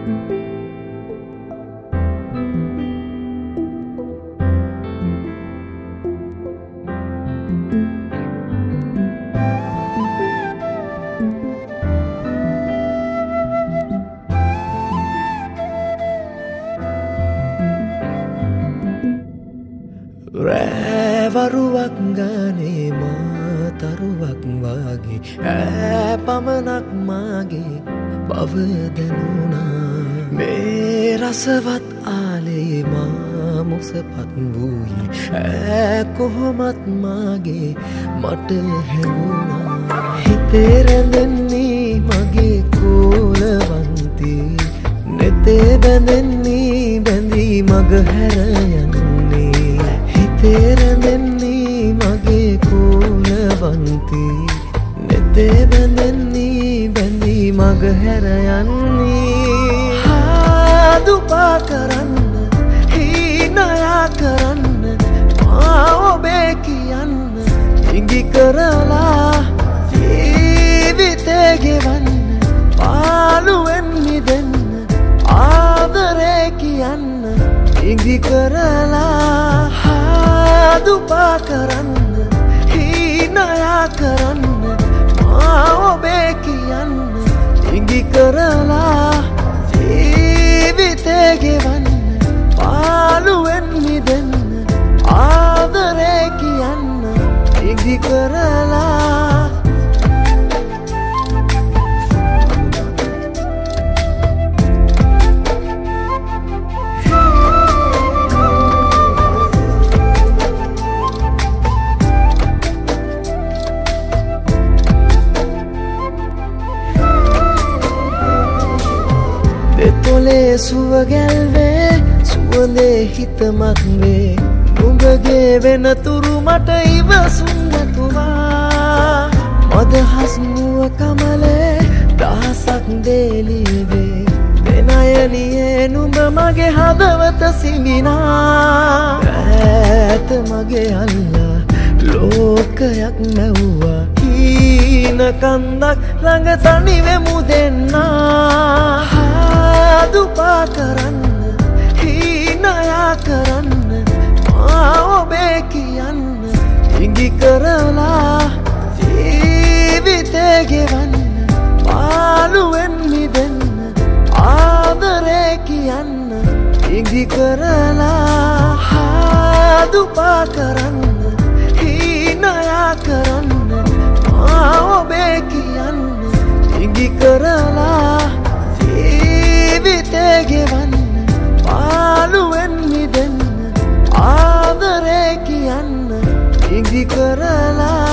රෑවරුවක් ගානේ මාතරුවක් වාගේ ඈ පමණක් මාගේ බව දැනුණා මේ රසවත් ආලේ මා මුසපත් වූයේ ඈ කොහොමත් මාගේ මට හැඟුණා හිතේ රැඳෙන්නේ මගේ කෝලවන්ති නෙතේ බැඳෙන්නේ බැඳී මග හැර යන්නේ තේරෙන්නේ මගේ කෝලවන්ති නෙතේ බැඳෙන්නේ බැඳී මග හැර යන්නේ හාදුපා කරන්න හීනයා කරන්න මා ඔබේ කියන්න ඉඟි කරලා ජීවිතේ ගෙවන්න පාළුවෙන් මිදෙන්න ආදරේ කියන්න ඉඟි කරලා දුපා කරන්න හීනයා කරන්න මා ඔබේ කියන්න ඉඟි කරලා ජීවිතේ ගෙවන්න පාළුවෙන් මිදෙන්න ආදරේ කියන්න ඉඟි කරලා තොලේ සුව ගැල්වේ සුවඳේ හිතමත් වේ නුඹගේ වෙනතුරු මට ඉවසුම් නැතුවා මදහස් මුව කමලේ දහසක් දේලිවේ දෙනයනියේ නුඹ මගේ හදවත සිඹිනා ඈත මගේ අල්ලා ලෝකයක් නැව්වා හීන කන්දක් ළඟ තනිවෙමු දෙන්නා දුපා කරන්න හීනයා කරන්න මා ඔබේ කියන්න ඉඟි කරලා ජීවිතේ ගෙවන්න පාළුවෙන් මිදෙන්න ආදරේ කියන්න ඉඟි කරලා දුපා කරන්න හීනයා කරන්න මා ඔබේ කියන්න ඉඟි කරලා ජීවිතේ ගෙවන්න පාළුවෙන් මිදෙන්න ආදරේ කියන්න ඉඟි කරලා